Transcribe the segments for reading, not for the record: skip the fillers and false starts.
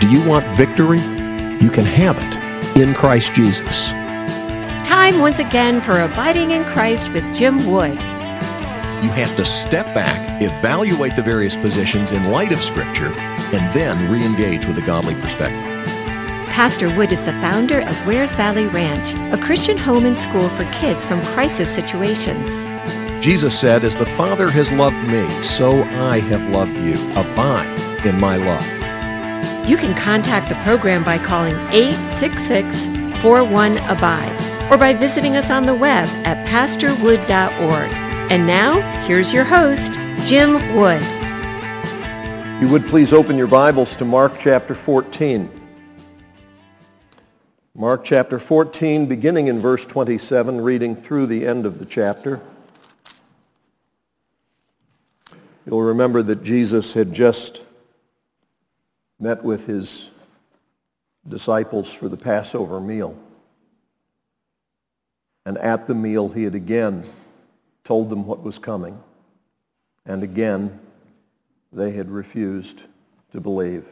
Do you want victory? You can have it in Christ Jesus. Time once again for Abiding in Christ with Jim Wood. You have to step back, evaluate the various positions in light of Scripture, and then re-engage with a godly perspective. Pastor Wood is the founder of Wares Valley Ranch, a Christian home and school for kids from crisis situations. Jesus said, "As the Father has loved me, so I have loved you. Abide in my love." You can contact the program by calling 866-41-ABIDE or by visiting us on the web at pastorwood.org. And now, here's your host, Jim Wood. You would please open your Bibles to Mark chapter 14. Mark chapter 14, beginning in verse 27, reading through the end of the chapter. You'll remember that Jesus had just met with his disciples for the Passover meal. And at the meal, he had again told them what was coming. And again, they had refused to believe.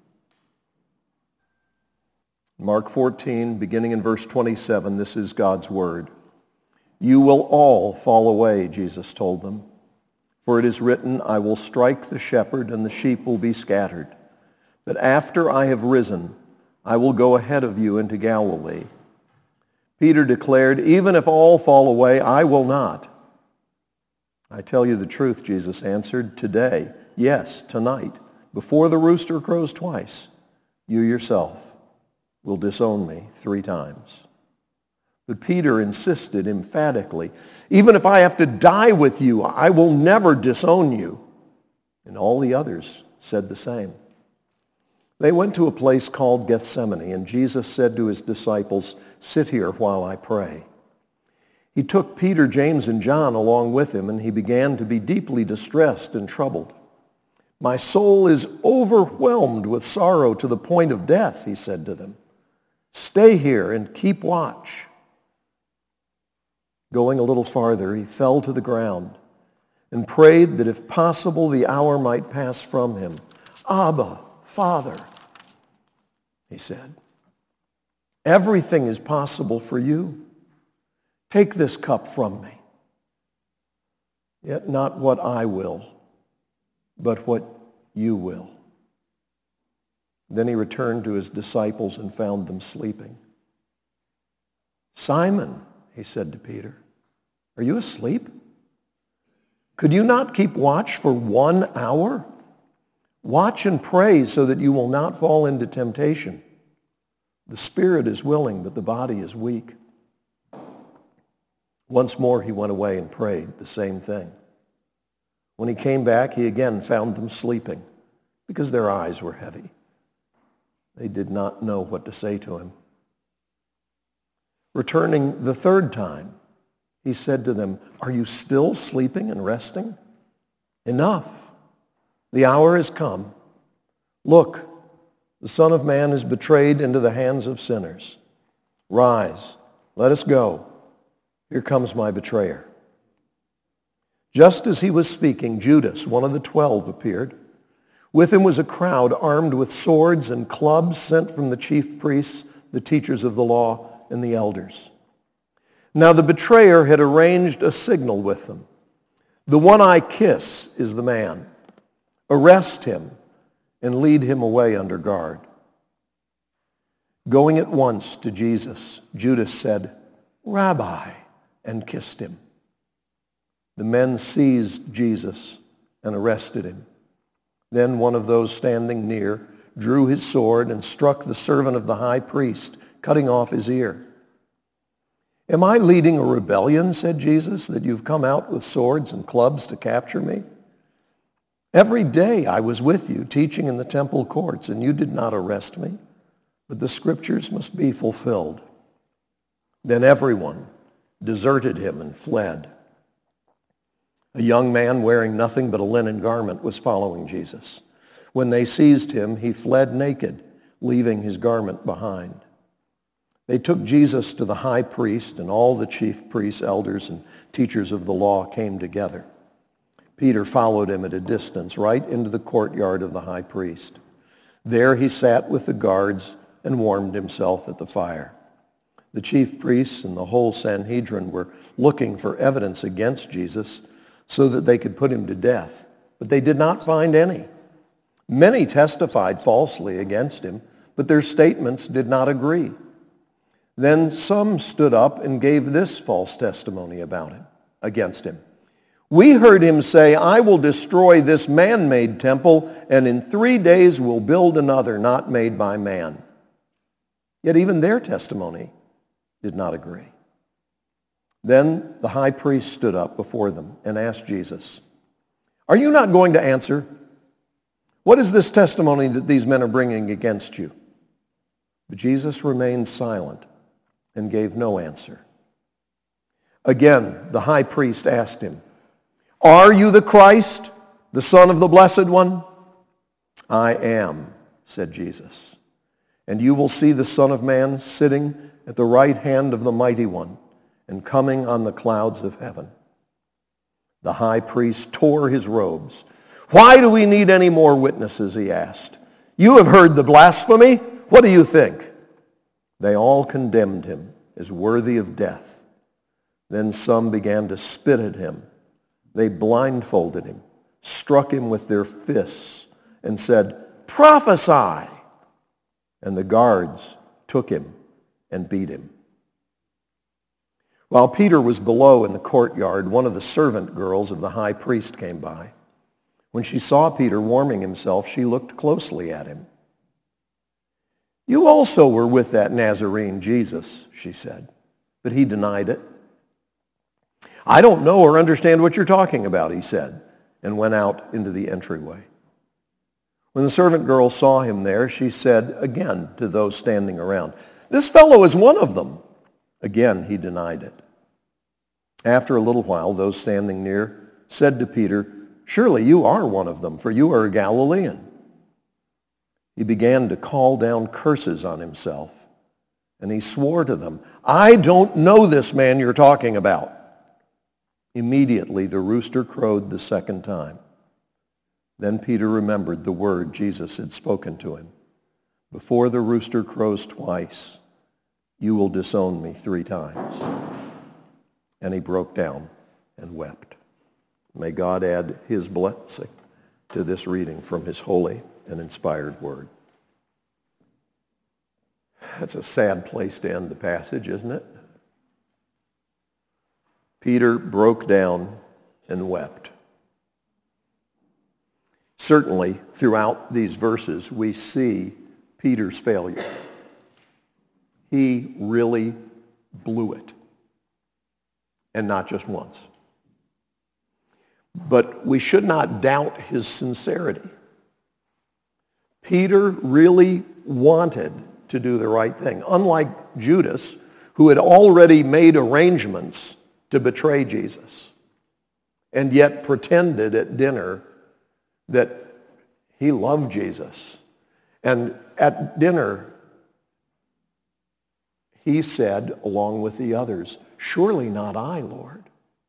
Mark 14, beginning in verse 27, this is God's word. "You will all fall away," Jesus told them. "For it is written, I will strike the shepherd and the sheep will be scattered. But after I have risen, I will go ahead of you into Galilee." Peter declared, "Even if all fall away, I will not." "I tell you the truth," Jesus answered, "today, yes, tonight, before the rooster crows twice, you yourself will disown me 3 times. But Peter insisted emphatically, "Even if I have to die with you, I will never disown you." And all the others said the same. They went to a place called Gethsemane, and Jesus said to his disciples, "Sit here while I pray." He took Peter, James, and John along with him, and he began to be deeply distressed and troubled. "My soul is overwhelmed with sorrow to the point of death," he said to them. "Stay here and keep watch." Going a little farther, he fell to the ground and prayed that if possible the hour might pass from him. "Abba, Father," he said, "everything is possible for you. Take this cup from me. Yet not what I will, but what you will." Then he returned to his disciples and found them sleeping. "Simon," he said to Peter, "are you asleep? Could you not keep watch for 1 hour? Watch and pray so that you will not fall into temptation. The spirit is willing, but the body is weak." Once more he went away and prayed the same thing. When he came back, he again found them sleeping because their eyes were heavy. They did not know what to say to him. Returning the 3rd time, he said to them, "Are you still sleeping and resting? Enough. The hour has come. Look, the Son of Man is betrayed into the hands of sinners. Rise, let us go. Here comes my betrayer." Just as he was speaking, Judas, one of the 12, appeared. With him was a crowd armed with swords and clubs sent from the chief priests, the teachers of the law, and the elders. Now the betrayer had arranged a signal with them. "The one I kiss is the man. Arrest him and lead him away under guard." Going at once to Jesus, Judas said, "Rabbi," and kissed him. The men seized Jesus and arrested him. Then one of those standing near drew his sword and struck the servant of the high priest, cutting off his ear. "Am I leading a rebellion," said Jesus, "that you've come out with swords and clubs to capture me? Every day I was with you, teaching in the temple courts, and you did not arrest me, but the scriptures must be fulfilled." Then everyone deserted him and fled. A young man wearing nothing but a linen garment was following Jesus. When they seized him, he fled naked, leaving his garment behind. They took Jesus to the high priest, and all the chief priests, elders, and teachers of the law came together. Peter followed him at a distance, right into the courtyard of the high priest. There he sat with the guards and warmed himself at the fire. The chief priests and the whole Sanhedrin were looking for evidence against Jesus so that they could put him to death, but they did not find any. Many testified falsely against him, but their statements did not agree. Then some stood up and gave this false testimony against him. We heard him say, I will destroy this man-made temple, and in 3 days will build another not made by man. Yet even their testimony did not agree. Then the high priest stood up before them and asked Jesus, are you not going to answer? What is this testimony that these men are bringing against you? But Jesus remained silent and gave no answer. Again, the high priest asked him, are you the Christ, the Son of the Blessed One? I am, said Jesus. And you will see the Son of Man sitting at the right hand of the Mighty One and coming on the clouds of heaven. The high priest tore his robes. Why do we need any more witnesses, he asked. You have heard the blasphemy. What do you think? They all condemned him as worthy of death. Then some began to spit at him. They blindfolded him, struck him with their fists, and said, prophesy! And the guards took him and beat him. While Peter was below in the courtyard, one of the servant girls of the high priest came by. When she saw Peter warming himself, she looked closely at him. You also were with that Nazarene Jesus, she said, but he denied it. I don't know or understand what you're talking about, he said, and went out into the entryway. When the servant girl saw him there, she said again to those standing around, this fellow is one of them. Again, he denied it. After a little while, those standing near said to Peter, surely you are one of them, for you are a Galilean. He began to call down curses on himself, and he swore to them, I don't know this man you're talking about. Immediately the rooster crowed the second time. Then Peter remembered the word Jesus had spoken to him. Before the rooster crows twice, you will disown me 3 times. And he broke down and wept. May God add his blessing to this reading from his holy and inspired word. That's a sad place to end the passage, isn't it? Peter broke down and wept. Certainly, throughout these verses, we see Peter's failure. He really blew it. And not just once. But we should not doubt his sincerity. Peter really wanted to do the right thing. Unlike Judas, who had already made arrangements to betray Jesus, and yet pretended at dinner that he loved Jesus. And at dinner, he said, along with the others, surely not I, Lord.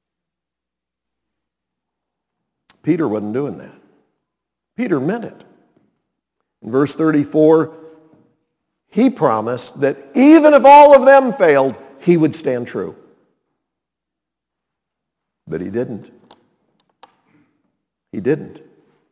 Peter wasn't doing that. Peter meant it. In verse 34, he promised that even if all of them failed, he would stand true. But he didn't. He didn't.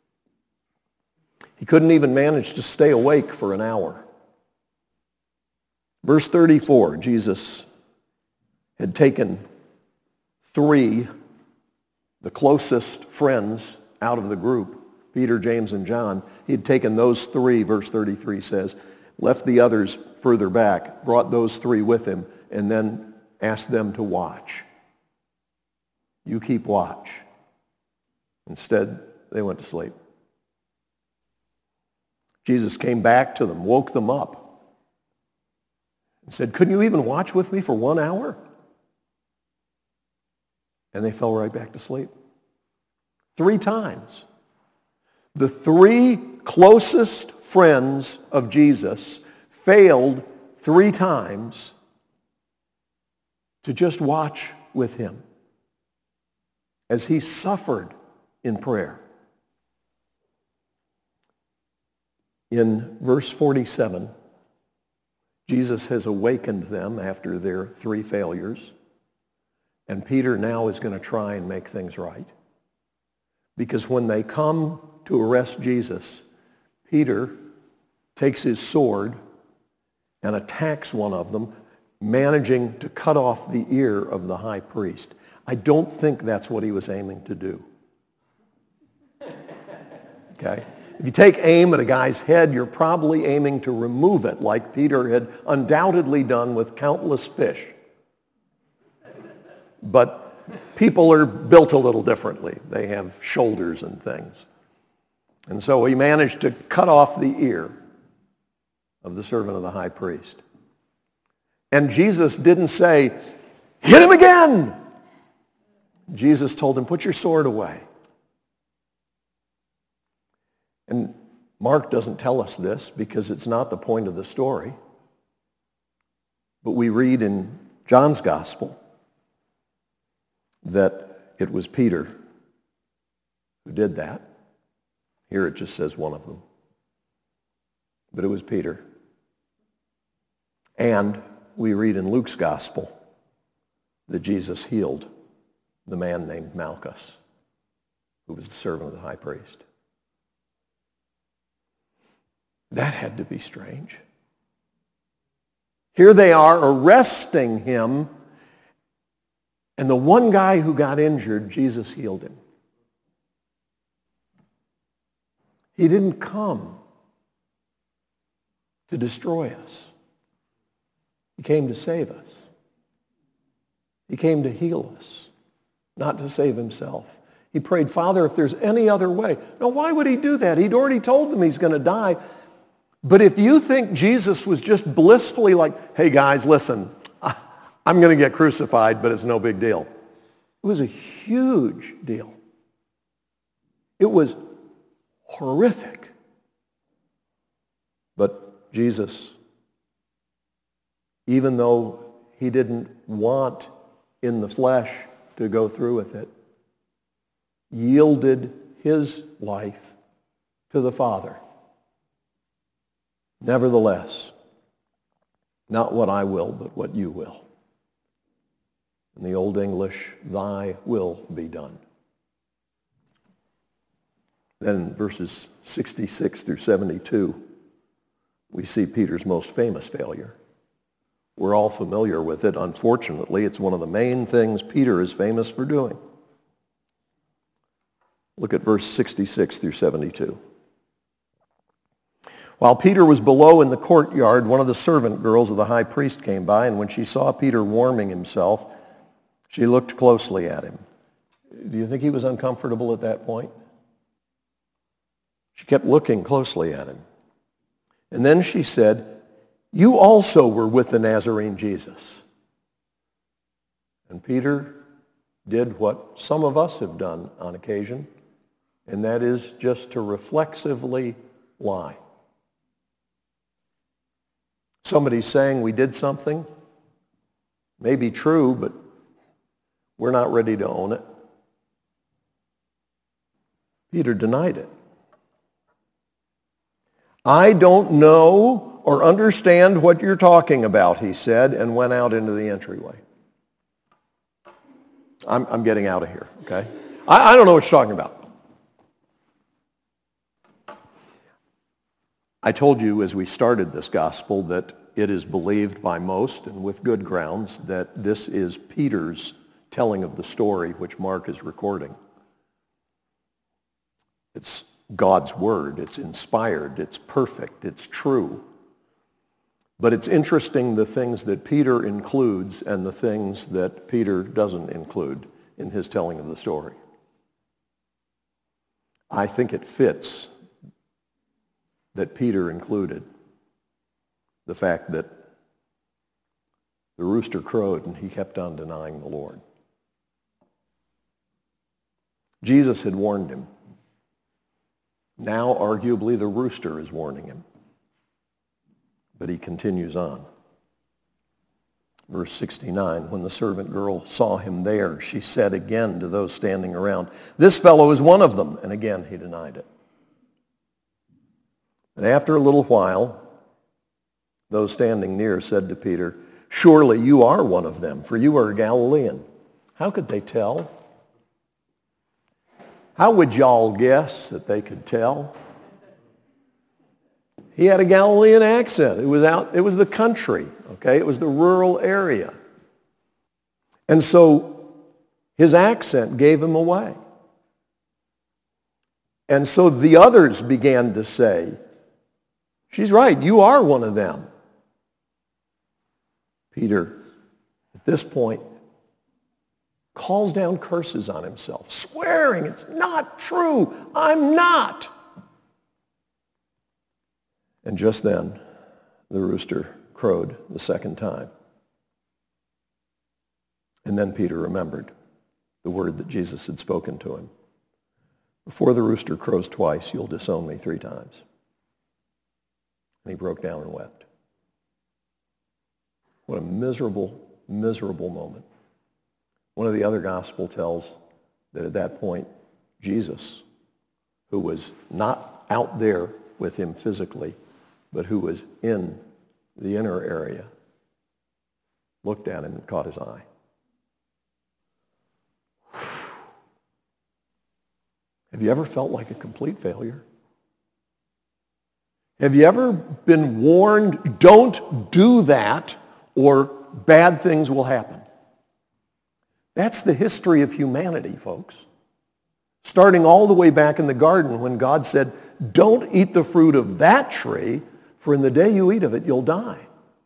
He couldn't even manage to stay awake for an hour. Verse 34, Jesus had taken 3, the closest friends out of the group, Peter, James, and John. He had taken those 3, verse 33 says, left the others further back, brought those 3 with him, and then asked them to watch. You keep watch. Instead, they went to sleep. Jesus came back to them, woke them up, and said, couldn't you even watch with me for 1 hour? And they fell right back to sleep. 3 times. The 3 closest friends of Jesus failed 3 times to just watch with him as he suffered in prayer. In verse 47, Jesus has awakened them after their 3 failures, and Peter now is going to try and make things right. Because when they come to arrest Jesus, Peter takes his sword and attacks one of them, managing to cut off the ear of the high priest. I don't think that's what he was aiming to do. Okay? If you take aim at a guy's head, you're probably aiming to remove it, like Peter had undoubtedly done with countless fish. But people are built a little differently. They have shoulders and things. And so he managed to cut off the ear of the servant of the high priest. And Jesus didn't say, hit him again. Jesus told him, put your sword away. And Mark doesn't tell us this because it's not the point of the story. But we read in John's gospel that it was Peter who did that. Here it just says one of them. But it was Peter. And we read in Luke's gospel that Jesus healed the man named Malchus, who was the servant of the high priest. That had to be strange. Here they are arresting him, and the one guy who got injured, Jesus healed him. He didn't come to destroy us. He came to save us. He came to heal us, not to save himself. He prayed, Father, if there's any other way. Now, why would he do that? He'd already told them he's going to die. But if you think Jesus was just blissfully like, hey guys, listen, I'm going to get crucified, but it's no big deal. It was a huge deal. It was horrific. But Jesus, even though he didn't want in the flesh to go through with it, yielded his life to the Father. Nevertheless, not what I will, but what you will. In the Old English, thy will be done. Then in verses 66 through 72, we see Peter's most famous failure. We're all familiar with it. Unfortunately, it's one of the main things Peter is famous for doing. Look at verse 66 through 72. While Peter was below in the courtyard, one of the servant girls of the high priest came by, and when she saw Peter warming himself, she looked closely at him. Do you think he was uncomfortable at that point? She kept looking closely at him. And then she said, you also were with the Nazarene Jesus. And Peter did what some of us have done on occasion, and that is just to reflexively lie. Somebody's saying we did something, may be true, but we're not ready to own it. Peter denied it. I don't know or understand what you're talking about, he said, and went out into the entryway. I'm getting out of here, okay? I don't know what you're talking about. I told you as we started this gospel that it is believed by most, and with good grounds, that this is Peter's telling of the story which Mark is recording. It's God's word. It's inspired. It's perfect. It's true. But it's interesting the things that Peter includes and the things that Peter doesn't include in his telling of the story. I think it fits that Peter included the fact that the rooster crowed and he kept on denying the Lord. Jesus had warned him. Now, arguably, the rooster is warning him. But he continues on. Verse 69, when the servant girl saw him there, she said again to those standing around, this fellow is one of them. And again, he denied it. And after a little while, those standing near said to Peter, "Surely you are one of them, for you are a Galilean." How could they tell? How would y'all guess that they could tell? He had a Galilean accent. It was the country, okay? It was the rural area. And so his accent gave him away. And so the others began to say, "She's right, you are one of them." Peter, at this point, calls down curses on himself, swearing, "It's not true, I'm not." And just then, the rooster crowed the second time. And then Peter remembered the word that Jesus had spoken to him. "Before the rooster crows twice, you'll disown me 3 times. And he broke down and wept. What a miserable, miserable moment. One of the other gospel tells that at that point, Jesus, who was not out there with him physically, but who was in the inner area, looked at him and caught his eye. Have you ever felt like a complete failure? Have you ever been warned, don't do that, or bad things will happen? That's the history of humanity, folks. Starting all the way back in the garden when God said, don't eat the fruit of that tree, for in the day you eat of it, you'll die.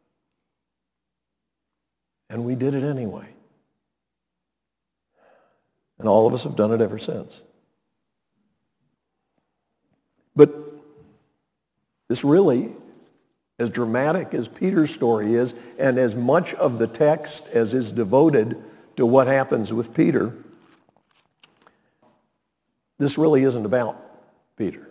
And we did it anyway. And all of us have done it ever since. But this really, as dramatic as Peter's story is, and as much of the text as is devoted to what happens with Peter, this really isn't about Peter.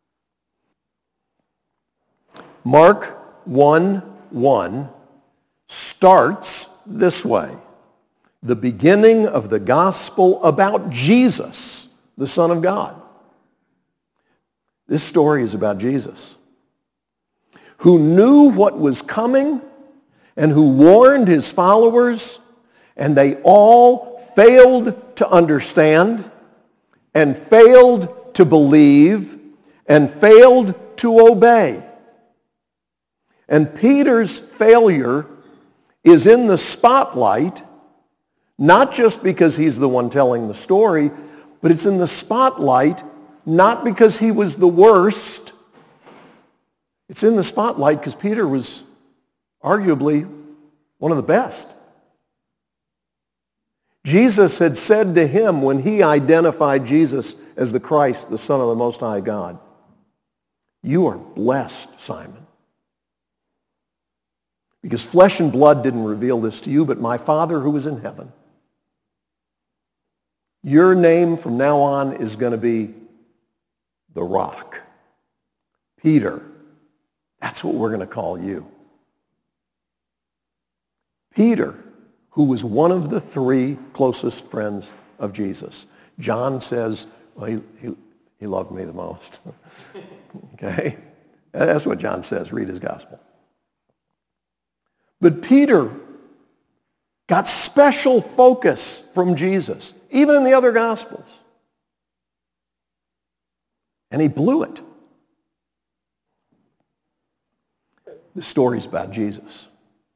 Mark 1:1 starts this way. The beginning of the gospel about Jesus, the Son of God. This story is about Jesus, who knew what was coming and who warned his followers, and they all failed to understand and failed to believe and failed to obey. And Peter's failure is in the spotlight, not just because he's the one telling the story, but it's in the spotlight not because he was the worst. It's in the spotlight because Peter was arguably one of the best. Jesus had said to him when he identified Jesus as the Christ, the Son of the Most High God, "You are blessed, Simon. Because flesh and blood didn't reveal this to you, but my Father who is in heaven. Your name from now on is going to be the Rock. Peter. That's what we're going to call you." Peter, who was one of the 3 closest friends of Jesus. John says, well, he loved me the most. Okay? That's what John says. Read his gospel. But Peter got special focus from Jesus, even in the other gospels. And he blew it. The story's about Jesus.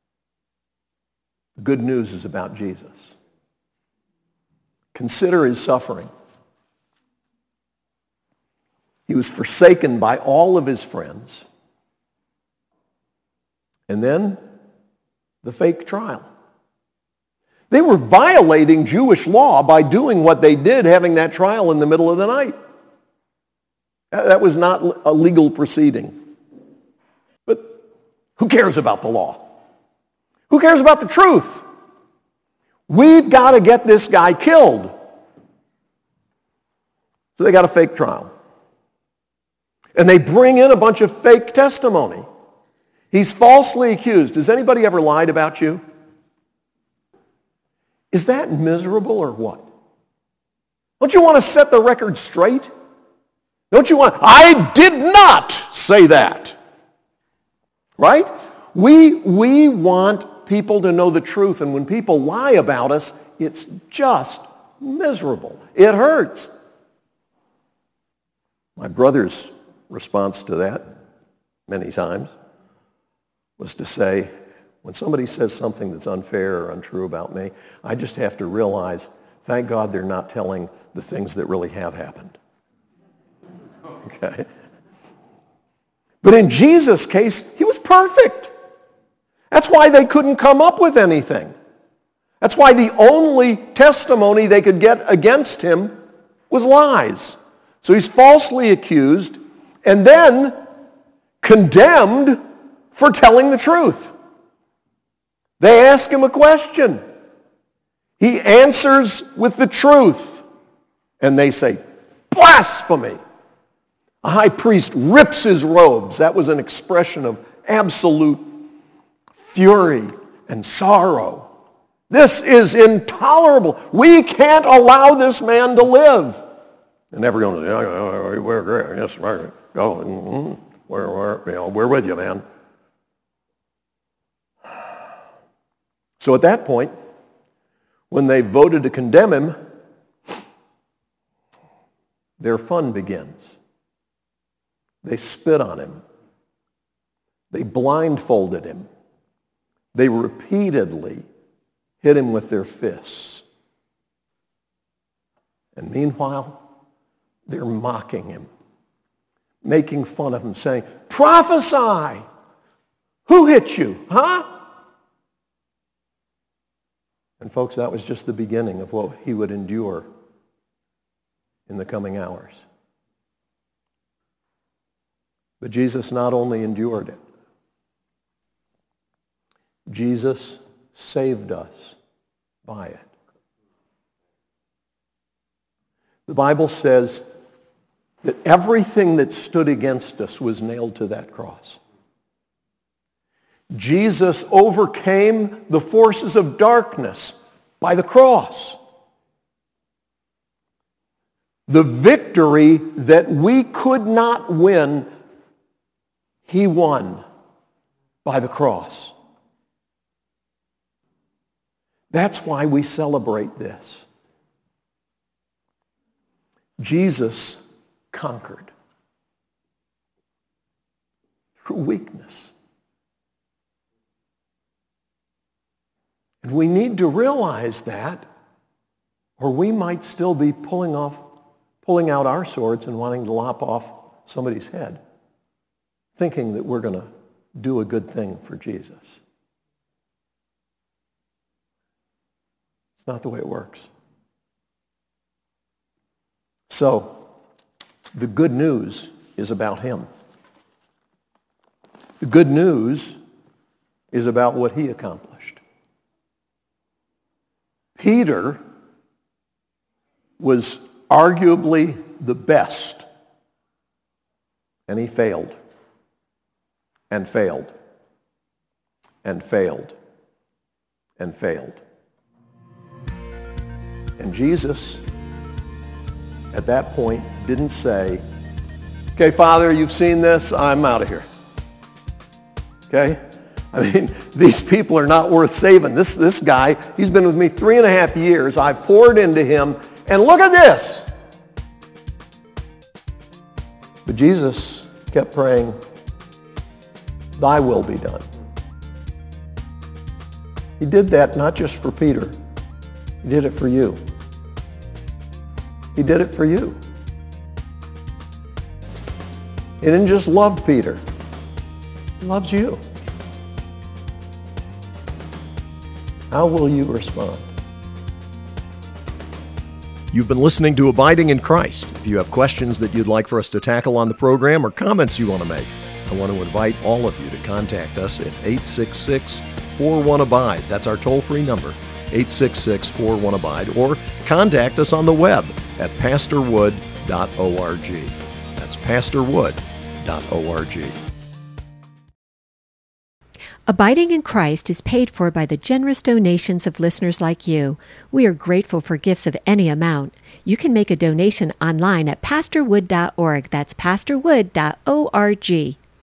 The good news is about Jesus. Consider his suffering. He was forsaken by all of his friends. And then the fake trial. They were violating Jewish law by doing what they did, having that trial in the middle of the night. That was not a legal proceeding. But who cares about the law? Who cares about the truth? We've got to get this guy killed. So they got a fake trial. And they bring in a bunch of fake testimony. He's falsely accused. Has anybody ever lied about you? Is that miserable or what? Don't you want to set the record straight? Don't you want, I did not say that. Right? We want people to know the truth, and when people lie about us, it's just miserable. It hurts. My brother's response to that, many times, was to say, when somebody says something that's unfair or untrue about me, I just have to realize, thank God they're not telling the things that really have happened. Okay? But in Jesus' case, he was perfect. That's why they couldn't come up with anything. That's why the only testimony they could get against him was lies. So he's falsely accused and then condemned for telling the truth. They ask him a question. He answers with the truth. And they say, blasphemy. A high priest rips his robes. That was an expression of absolute fury and sorrow. This is intolerable. We can't allow this man to live. And everyone, yes, go. We're with you, man. So at that point, when they voted to condemn him, their fun begins. They spit on him. They blindfolded him. They repeatedly hit him with their fists. And meanwhile, they're mocking him, making fun of him, saying, prophesy! Who hit you, huh? And folks, that was just the beginning of what he would endure in the coming hours. But Jesus not only endured it, Jesus saved us by it. The Bible says that everything that stood against us was nailed to that cross. Jesus overcame the forces of darkness by the cross. The victory that we could not win, he won by the cross. That's why we celebrate this. Jesus conquered through weakness. And we need to realize that, or we might still be pulling out our swords and wanting to lop off somebody's head, thinking that we're going to do a good thing for Jesus. It's not the way it works. So, the good news is about him. The good news is about what he accomplished. Peter was arguably the best, and he failed, and failed, and failed, and failed. And Jesus, at that point, didn't say, okay, Father, you've seen this, I'm out of here. Okay? I mean, these people are not worth saving. This guy, he's been with me 3.5 years. I poured into him, and look at this. But Jesus kept praying, thy will be done. He did that not just for Peter. He did it for you. He did it for you. He didn't just love Peter. He loves you. How will you respond? You've been listening to Abiding in Christ. If you have questions that you'd like for us to tackle on the program or comments you want to make, I want to invite all of you to contact us at 866-41-ABIDE. That's our toll-free number, 866-41-ABIDE, or contact us on the web at pastorwood.org. That's pastorwood.org. Abiding in Christ is paid for by the generous donations of listeners like you. We are grateful for gifts of any amount. You can make a donation online at pastorwood.org. That's pastorwood.org.